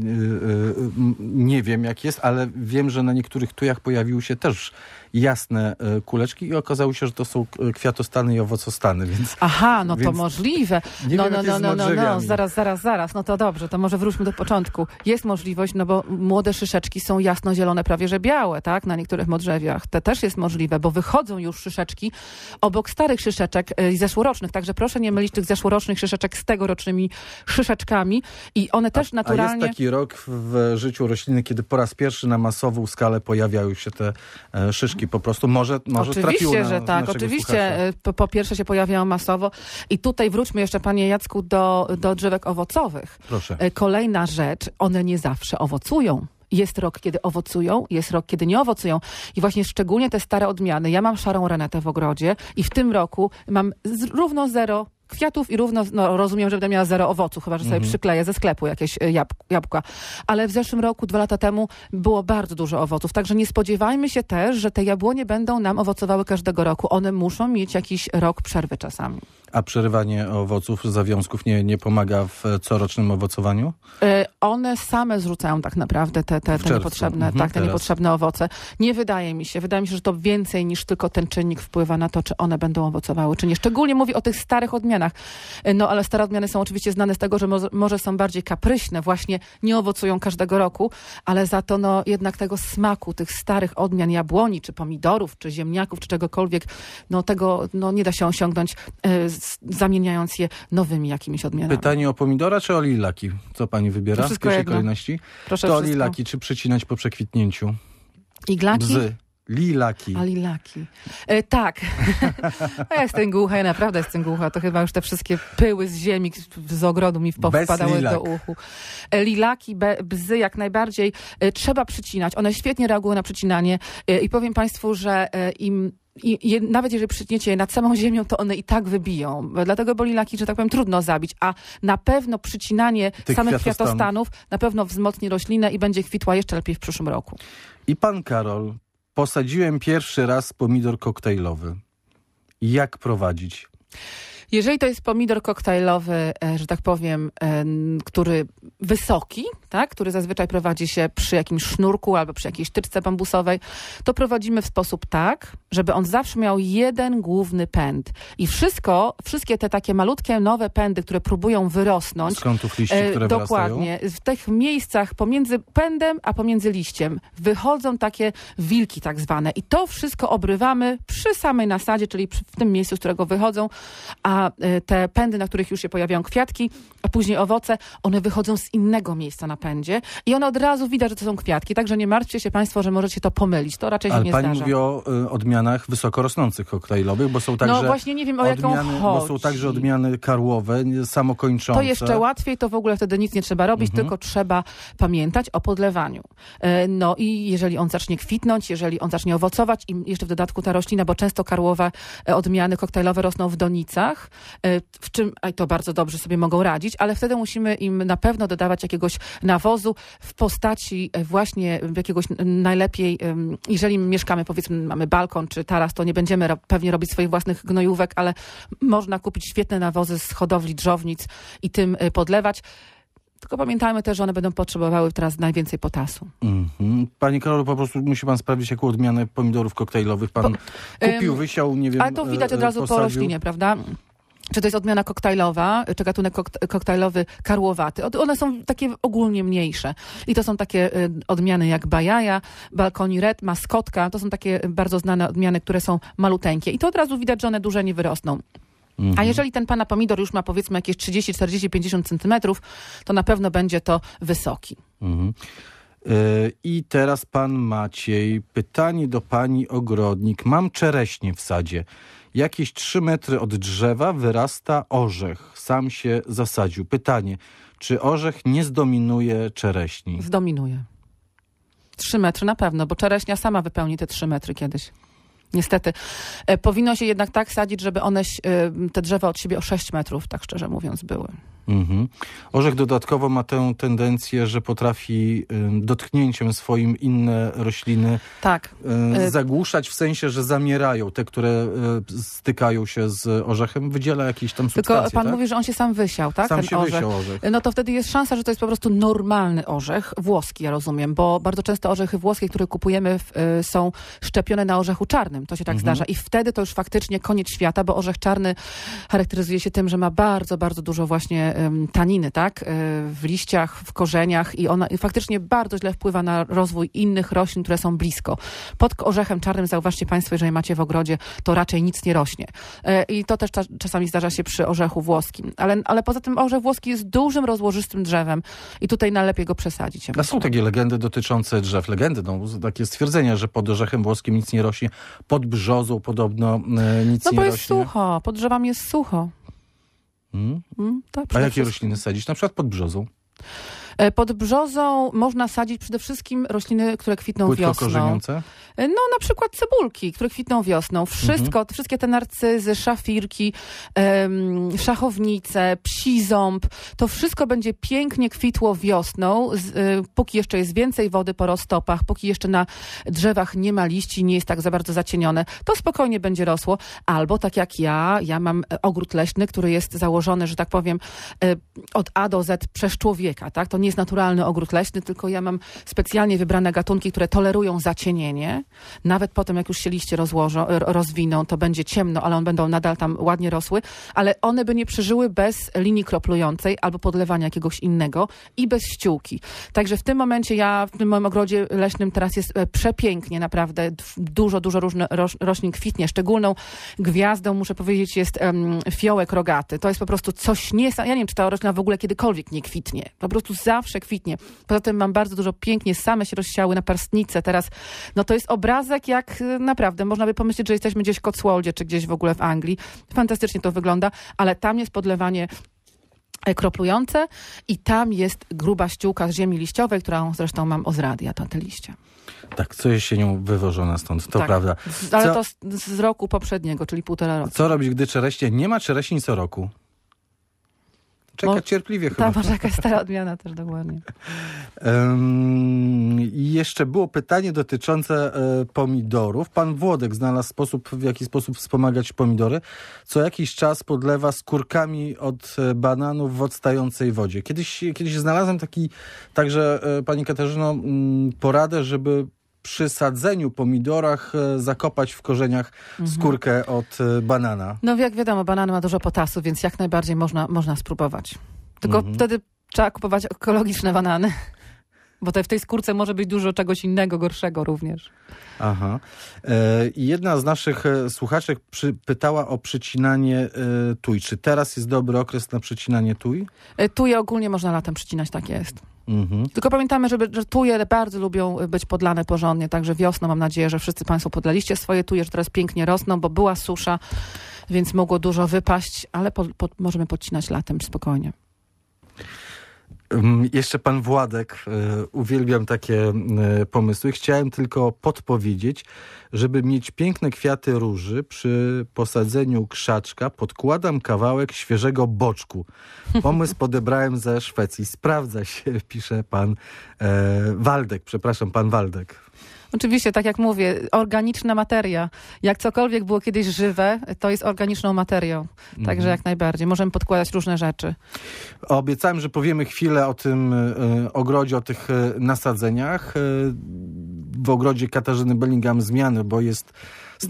nie wiem jak jest, ale wiem, że na niektórych tujach pojawiły się też jasne kuleczki i okazało się, że to są kwiatostany i owocostany, więc... Aha, no to możliwe. No, zaraz. No to dobrze, to może wróćmy do początku. Jest możliwość, no bo młode szyszeczki są jasno-zielone, prawie że białe, tak? Na niektórych modrzewiach. To też jest możliwe, bo wychodzą już szyszeczki obok starych szyszeczek zeszłorocznych, także proszę nie mylić tych zeszłorocznych szyszeczek z tegorocznymi szyszeczkami i one też naturalnie... A jest taki rok w życiu rośliny, kiedy po raz pierwszy na masową skalę pojawiają się te szyszki po prostu. Może oczywiście, że tak. Oczywiście po pierwsze się pojawiają masowo. I tutaj wróćmy jeszcze, panie Jacku, do drzewek owocowych. Proszę. Kolejna rzecz, one nie zawsze owocują. Jest rok, kiedy owocują, jest rok, kiedy nie owocują. I właśnie szczególnie te stare odmiany. Ja mam szarą renetę w ogrodzie i w tym roku mam równo 0 kwiatów i równo, no rozumiem, że będę miała 0 owoców, chyba że sobie przykleję ze sklepu jakieś jabłka. Ale w zeszłym roku, 2 lata temu było bardzo dużo owoców. Także nie spodziewajmy się też, że te jabłonie będą nam owocowały każdego roku. One muszą mieć jakiś rok przerwy czasami. A przerywanie owoców, zawiązków nie pomaga w corocznym owocowaniu? One same zrzucają tak naprawdę te niepotrzebne, te niepotrzebne owoce. Nie wydaje mi się, że to więcej niż tylko ten czynnik wpływa na to, czy one będą owocowały, czy nie. Szczególnie mówię o tych starych odmianach. No ale stare odmiany są oczywiście znane z tego, że może są bardziej kapryśne, właśnie nie owocują każdego roku, ale za to no jednak tego smaku tych starych odmian jabłoni, czy pomidorów, czy ziemniaków, czy czegokolwiek, no tego nie da się osiągnąć zamieniając je nowymi jakimiś odmianami. Pytanie o pomidora czy o lilaki? Co pani wybiera w pierwszej kolejności? Proszę to lilaki, czy przycinać po przekwitnięciu? Iglaki? Bzy. Lilaki. A lilaki. Tak. Ja jestem głucha, ja naprawdę jestem głucha. To chyba już te wszystkie pyły z ziemi, z ogrodu mi wpadały do uchu. Lilaki, bzy jak najbardziej trzeba przycinać. One świetnie reagują na przycinanie i powiem Państwu, że nawet jeżeli przytniecie je nad samą ziemią, to one i tak wybiją. Dlatego bo lilaki, że tak powiem, trudno zabić. A na pewno przycinanie samych kwiatostanów na pewno wzmocni roślinę i będzie kwitła jeszcze lepiej w przyszłym roku. I pan Karol, posadziłem pierwszy raz pomidor koktajlowy. Jak prowadzić? Jeżeli to jest pomidor koktajlowy, że tak powiem, który wysoki, tak, który zazwyczaj prowadzi się przy jakimś sznurku albo przy jakiejś tyczce bambusowej, to prowadzimy w sposób tak, żeby on zawsze miał jeden główny pęd. I wszystkie te takie malutkie nowe pędy, które próbują wyrosnąć. Z kątów liści, które dokładnie, wyrastają? w tych miejscach pomiędzy pędem a pomiędzy liściem wychodzą takie wilki tak zwane. I to wszystko obrywamy przy samej nasadzie, czyli w tym miejscu, z którego wychodzą, a te pędy, na których już się pojawiają kwiatki, a później owoce, one wychodzą z innego miejsca na pędzie i one od razu widać, że to są kwiatki, także nie martwcie się Państwo, że możecie to pomylić. To raczej się nie zdarza. Ale pani mówi o odmianach wysokorosnących koktajlowych, bo są także... No właśnie nie wiem, o jaką chodzi. Bo są także odmiany karłowe, samokończące. To jeszcze łatwiej, to w ogóle wtedy nic nie trzeba robić, tylko trzeba pamiętać o podlewaniu. No i jeżeli on zacznie kwitnąć, jeżeli on zacznie owocować i jeszcze w dodatku ta roślina, bo często karłowe odmiany koktajlowe rosną w donicach, w czym to bardzo dobrze sobie mogą radzić, ale wtedy musimy im na pewno dodawać jakiegoś nawozu w postaci właśnie jakiegoś najlepiej, jeżeli mieszkamy, powiedzmy, mamy balkon czy taras, to nie będziemy pewnie robić swoich własnych gnojówek, ale można kupić świetne nawozy z hodowli drzownic i tym podlewać. Tylko pamiętajmy też, że one będą potrzebowały teraz najwięcej potasu. Panie Karolu, po prostu musi pan sprawdzić, jaką odmianę pomidorów koktajlowych pan kupił, wysiał, nie wiem, ale to widać od razu po roślinie, prawda? Czy to jest odmiana koktajlowa, czy gatunek koktajlowy karłowaty. One są takie ogólnie mniejsze. I to są takie odmiany jak bajaja, balkoni red, maskotka. To są takie bardzo znane odmiany, które są maluteńkie. I to od razu widać, że one duże nie wyrosną. A jeżeli ten pana pomidor już ma powiedzmy jakieś 30, 40, 50 centymetrów, to na pewno będzie to wysoki. I teraz pan Maciej. Pytanie do pani ogrodnik. Mam czereśnie w sadzie. Jakieś 3 metry od drzewa wyrasta orzech. Sam się zasadził. Pytanie, czy orzech nie zdominuje czereśni? Zdominuje. 3 metry na pewno, bo czereśnia sama wypełni te 3 metry kiedyś. Niestety. Powinno się jednak tak sadzić, żeby one, te drzewa od siebie o 6 metrów, tak szczerze mówiąc, były. Orzech dodatkowo ma tę tendencję, że potrafi dotknięciem swoim inne rośliny zagłuszać, w sensie, że zamierają. Te, które stykają się z orzechem, wydziela jakieś tam substancje. Tylko pan mówi, że on się sam wysiał, tak? Sam się wysiał orzech. No to wtedy jest szansa, że to jest po prostu normalny orzech, włoski, ja rozumiem, bo bardzo często orzechy włoskie, które kupujemy, są szczepione na orzechu czarnym. To się tak zdarza. I wtedy to już faktycznie koniec świata, bo orzech czarny charakteryzuje się tym, że ma bardzo, bardzo dużo właśnie taniny, tak? W liściach, w korzeniach i ona faktycznie bardzo źle wpływa na rozwój innych roślin, które są blisko. Pod orzechem czarnym, zauważcie Państwo, jeżeli macie w ogrodzie, to raczej nic nie rośnie. I to też czasami zdarza się przy orzechu włoskim. Ale poza tym orzech włoski jest dużym, rozłożystym drzewem i tutaj najlepiej go przesadzić. A są takie legendy dotyczące drzew. Legendy, takie stwierdzenia, że pod orzechem włoskim nic nie rośnie. Pod brzozą podobno nic nie rośnie. No bo jest sucho. Pod drzewami jest sucho. A jakie rośliny sadzić? Na przykład pod brzozą? Pod brzozą można sadzić przede wszystkim rośliny, które kwitną wiosną. Płytko korzeniące? No na przykład cebulki, które kwitną wiosną. Wszystkie te narcyzy, szafirki, szachownice, psi ząb, to wszystko będzie pięknie kwitło wiosną, póki jeszcze jest więcej wody po roztopach, póki jeszcze na drzewach nie ma liści, nie jest tak za bardzo zacienione, to spokojnie będzie rosło. Albo tak jak ja mam ogród leśny, który jest założony, że tak powiem, od A do Z przez człowieka, tak? To nie jest naturalny ogród leśny, tylko ja mam specjalnie wybrane gatunki, które tolerują zacienienie. Nawet potem, jak już się liście rozwiną, to będzie ciemno, ale one będą nadal tam ładnie rosły, ale one by nie przeżyły bez linii kroplującej albo podlewania jakiegoś innego i bez ściółki. Także w tym momencie w tym moim ogrodzie leśnym teraz jest przepięknie, naprawdę dużo różnych roślin kwitnie. Szczególną gwiazdą, muszę powiedzieć, jest fiołek rogaty. To jest po prostu coś ja nie wiem, czy ta roślina w ogóle kiedykolwiek nie kwitnie. Po prostu zawsze kwitnie. Poza tym mam bardzo dużo pięknie, same się rozsiały naparstnice. Teraz, no to jest obrazek jak naprawdę, można by pomyśleć, że jesteśmy gdzieś w Cotswoldzie, czy gdzieś w ogóle w Anglii. Fantastycznie to wygląda, ale tam jest podlewanie kroplujące i tam jest gruba ściółka z ziemi liściowej, którą zresztą mam z radia, te liście. Tak, co jesienią wywożona stąd, to tak, prawda. Ale to z roku poprzedniego, czyli 1,5 roku. Co robić, gdy czereśnie nie ma czereśni co roku? Czekać cierpliwie chyba. Tak, może jakaś stara odmiana też dokładnie. I jeszcze było pytanie dotyczące pomidorów. Pan Włodek znalazł sposób, w jaki sposób wspomagać pomidory. Co jakiś czas podlewa skórkami od bananów w odstającej wodzie. Kiedyś znalazłem także pani Katarzyno, poradę, żeby przy sadzeniu pomidorach zakopać w korzeniach skórkę od banana. No jak wiadomo, banan ma dużo potasu, więc jak najbardziej można spróbować. Tylko wtedy trzeba kupować ekologiczne banany. Bo w tej skórce może być dużo czegoś innego, gorszego również. Aha. I jedna z naszych słuchaczek pytała o przycinanie tuj. Czy teraz jest dobry okres na przycinanie tuj? Tuje ogólnie można latem przycinać, tak jest. Tylko pamiętamy, że tuje bardzo lubią być podlane porządnie, także wiosną mam nadzieję, że wszyscy państwo podlaliście swoje tuje, że teraz pięknie rosną, bo była susza, więc mogło dużo wypaść, ale możemy podcinać latem spokojnie. Jeszcze pan Władek, uwielbiam takie pomysły. Chciałem tylko podpowiedzieć, żeby mieć piękne kwiaty róży, przy posadzeniu krzaczka podkładam kawałek świeżego boczku. Pomysł podebrałem ze Szwecji. Sprawdza się, pisze pan Waldek. Przepraszam, pan Waldek. Oczywiście, tak jak mówię, organiczna materia. Jak cokolwiek było kiedyś żywe, to jest organiczną materią. Także jak najbardziej. Możemy podkładać różne rzeczy. Obiecałem, że powiemy chwilę o tym ogrodzie, o tych nasadzeniach. W ogrodzie Katarzyny Bellingham zmiany, bo jest z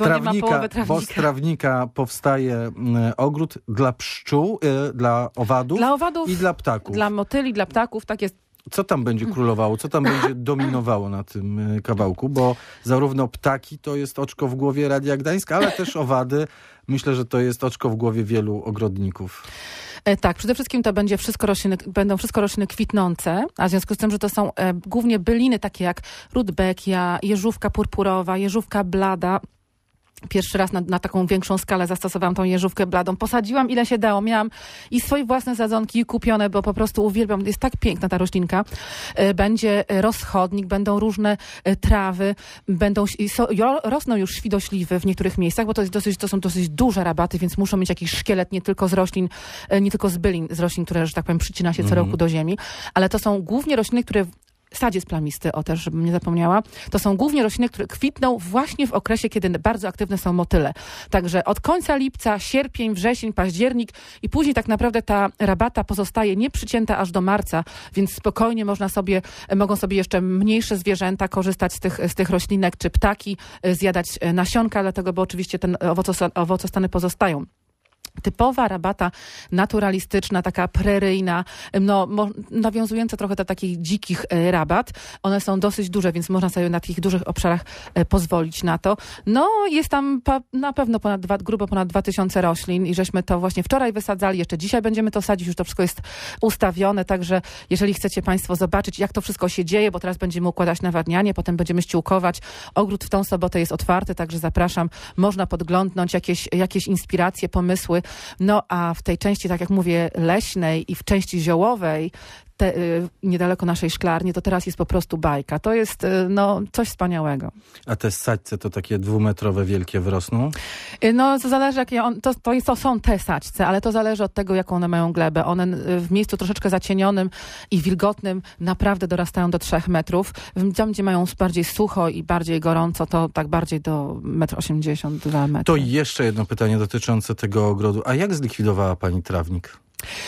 trawnika powstaje ogród dla pszczół, dla owadów i dla ptaków. Dla motyli, dla ptaków, tak jest. Co tam będzie królowało? Co tam będzie dominowało na tym kawałku? Bo zarówno ptaki to jest oczko w głowie Radia Gdańsk, ale też owady. Myślę, że to jest oczko w głowie wielu ogrodników. Tak, przede wszystkim to będą wszystko rośliny kwitnące, a w związku z tym, że to są głównie byliny takie jak rudbeckia, jeżówka purpurowa, jeżówka blada. Pierwszy raz na taką większą skalę zastosowałam tą jeżówkę bladą. Posadziłam ile się dało. Miałam i swoje własne sadzonki kupione, bo po prostu uwielbiam. Jest tak piękna ta roślinka. Będzie rozchodnik, będą różne trawy, rosną już świdośliwy w niektórych miejscach, bo to są dosyć duże rabaty, więc muszą mieć jakiś szkielet nie tylko z roślin, nie tylko z bylin, z roślin, które, że tak powiem, przycina się co roku do ziemi, ale to są głównie rośliny, które sadziec plamisty, też, żebym nie zapomniała. To są głównie rośliny, które kwitną właśnie w okresie, kiedy bardzo aktywne są motyle. Także od końca lipca, sierpień, wrzesień, październik i później tak naprawdę ta rabata pozostaje nieprzycięta aż do marca, więc spokojnie mogą sobie jeszcze mniejsze zwierzęta korzystać z tych roślinek, czy ptaki, zjadać nasionka, dlatego, bo oczywiście te owocostany pozostają. Typowa rabata naturalistyczna, taka preryjna, nawiązująca trochę do takich dzikich rabat. One są dosyć duże, więc można sobie na takich dużych obszarach pozwolić na to. No, jest tam na pewno grubo ponad 2000 roślin i żeśmy to właśnie wczoraj wysadzali, jeszcze dzisiaj będziemy to sadzić, już to wszystko jest ustawione, także jeżeli chcecie państwo zobaczyć, jak to wszystko się dzieje, bo teraz będziemy układać nawadnianie, potem będziemy ściółkować. Ogród w tą sobotę jest otwarty, także zapraszam. Można podglądnąć jakieś inspiracje, pomysły. No a w tej części, tak jak mówię, leśnej i w części ziołowej, niedaleko naszej szklarni, to teraz jest po prostu bajka. To jest coś wspaniałego. A te sadźce to takie 2-metrowe wielkie wrosną? No to zależy, jakie to są te sadźce, ale to zależy od tego, jaką one mają glebę. One w miejscu troszeczkę zacienionym i wilgotnym naprawdę dorastają do 3 metrów. Tam, gdzie mają bardziej sucho i bardziej gorąco, to tak bardziej do 1,80 m, 2 metry. To jeszcze jedno pytanie dotyczące tego ogrodu. A jak zlikwidowała pani trawnik?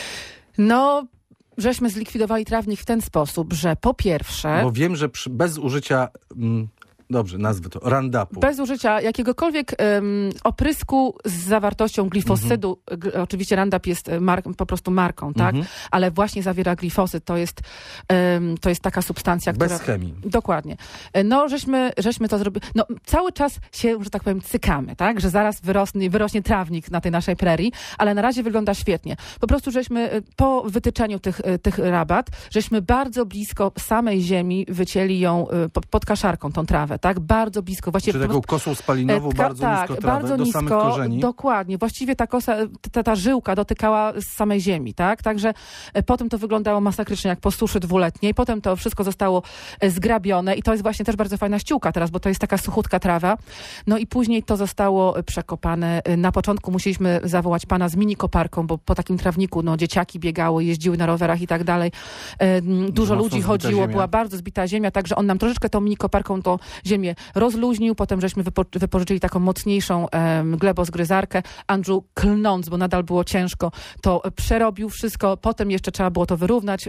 Żeśmy zlikwidowali trawnik w ten sposób, że po pierwsze... Bo wiem, że bez użycia dobrze, nazwę to, Roundupu. Bez użycia jakiegokolwiek oprysku z zawartością glifosydu. Oczywiście Roundup jest po prostu marką, tak? Ale właśnie zawiera glifosyt. To jest taka substancja, która... Bez chemii. Dokładnie. No, żeśmy to zrobili. No, cały czas się, że tak powiem, cykamy, tak? Że zaraz wyrośnie trawnik na tej naszej prerii, ale na razie wygląda świetnie. Po prostu żeśmy po wytyczeniu tych rabat, żeśmy bardzo blisko samej ziemi wycięli ją pod kaszarką, tą trawę, tak? Bardzo blisko. Właściwie czy taką kosą spalinową bardzo nisko trawę, bardzo do nisko, samych korzeni? Dokładnie. Właściwie ta kosa, ta żyłka dotykała z samej ziemi, tak? Także potem to wyglądało masakrycznie, jak po suszy dwuletniej. Potem to wszystko zostało zgrabione i to jest właśnie też bardzo fajna ściółka teraz, bo to jest taka suchutka trawa. No i później to zostało przekopane. Na początku musieliśmy zawołać pana z mini koparką, bo po takim trawniku, no, dzieciaki biegały, jeździły na rowerach i tak dalej. Dużo ludzi chodziło, była bardzo zbita ziemia, także on nam troszeczkę tą mini koparką to ziemię rozluźnił. Potem żeśmy wypożyczyli taką mocniejszą glebozgryzarkę. Andrew, klnąc, bo nadal było ciężko, to przerobił wszystko. Potem jeszcze trzeba było to wyrównać.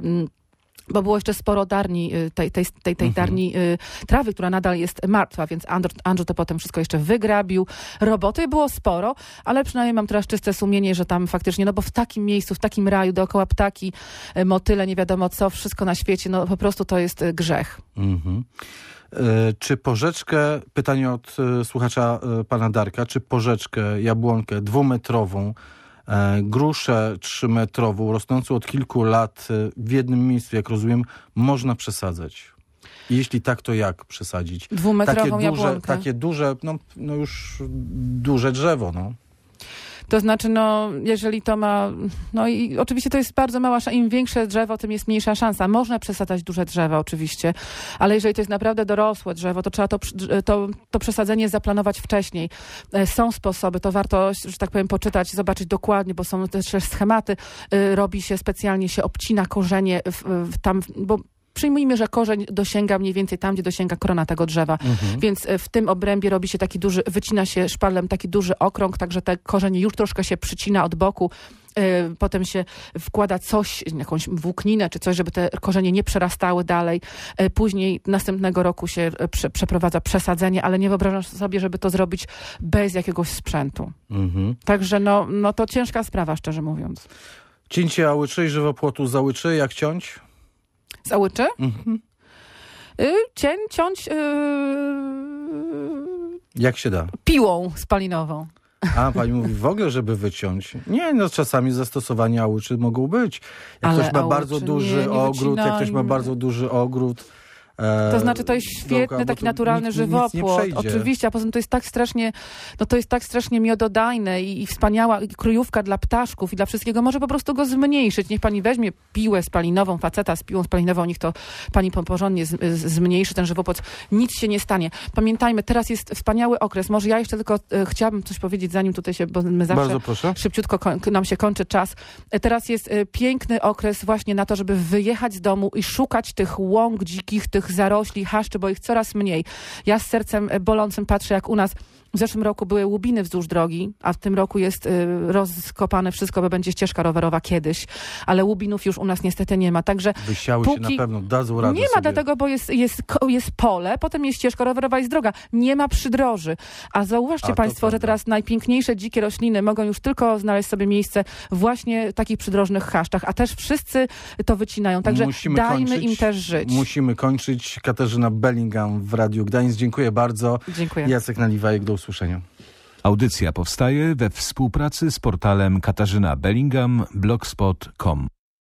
Bo było jeszcze sporo darni, tej darni trawy, która nadal jest martwa, więc Andrew to potem wszystko jeszcze wygrabił. Roboty było sporo, ale przynajmniej mam teraz czyste sumienie, że tam faktycznie, no bo w takim miejscu, w takim raju, dookoła ptaki, motyle, nie wiadomo co, wszystko na świecie, no po prostu to jest grzech. Czy porzeczkę, pytanie od słuchacza pana Darka, czy porzeczkę, jabłonkę 2-metrową, gruszę 3-metrową, rosnącą od kilku lat w jednym miejscu, jak rozumiem, można przesadzać? I jeśli tak, to jak przesadzić? 2-metrową jabłonkę. Takie duże, no już duże drzewo, no. To znaczy, no, jeżeli to ma... No i oczywiście to jest bardzo mała szansa. Im większe drzewo, tym jest mniejsza szansa. Można przesadzać duże drzewa oczywiście, ale jeżeli to jest naprawdę dorosłe drzewo, to trzeba to przesadzenie zaplanować wcześniej. Są sposoby, to warto, że tak powiem, poczytać, zobaczyć dokładnie, bo są też schematy. Robi się specjalnie, się obcina korzenie tam, bo przyjmijmy, że korzeń dosięga mniej więcej tam, gdzie dosięga korona tego drzewa. Więc w tym obrębie robi się taki duży, wycina się szpadlem taki duży okrąg, także te korzenie już troszkę się przycina od boku. Potem się wkłada coś, jakąś włókninę czy coś, żeby te korzenie nie przerastały dalej. Później następnego roku się przeprowadza przesadzenie, ale nie wyobrażam sobie, żeby to zrobić bez jakiegoś sprzętu. Także no to ciężka sprawa, szczerze mówiąc. Cięcie ałyczy i żywopłotu z ałyczy, jak ciąć? Z ałyczy? Ciąć jak się da? Piłą spalinową. A, pani mówi w ogóle, żeby wyciąć. Nie, no czasami zastosowania ałyczy mogą być. Jak ktoś ma bardzo duży ogród, jak ktoś ma bardzo duży ogród. To znaczy, to jest świetny, taki naturalny żywopłot. Oczywiście, a poza tym to jest tak strasznie miododajne i wspaniała kryjówka dla ptaszków i dla wszystkiego. Może po prostu go zmniejszyć. Niech pani weźmie piłę spalinową, faceta z piłą spalinową, niech to pani porządnie zmniejszy ten żywopłot. Nic się nie stanie. Pamiętajmy, teraz jest wspaniały okres. Może ja jeszcze tylko chciałabym coś powiedzieć, zanim tutaj się, bo my zawsze szybciutko nam się kończy czas. Teraz jest piękny okres właśnie na to, żeby wyjechać z domu i szukać tych łąk dzikich, tych zarośli, chaszczy, bo ich coraz mniej. Ja z sercem bolącym patrzę, jak u nas w zeszłym roku były łubiny wzdłuż drogi, a w tym roku jest rozkopane wszystko, bo będzie ścieżka rowerowa kiedyś, ale łubinów już u nas niestety nie ma. Także wysiały się na pewno, dadzą radę nie ma sobie. Dlatego, bo jest pole, potem jest ścieżka rowerowa, jest droga. Nie ma przydroży. A zauważcie państwo, że teraz najpiękniejsze dzikie rośliny mogą już tylko znaleźć sobie miejsce właśnie w takich przydrożnych chaszczach, a też wszyscy to wycinają. Także dajmy im też żyć. Musimy kończyć. Katarzyna Bellingham w Radiu Gdańsk. Dziękuję bardzo. Dziękuję. Jacek Naliwajek, do usłyszenia. Audycja powstaje we współpracy z portalem Katarzyna Bellingham blogspot.com.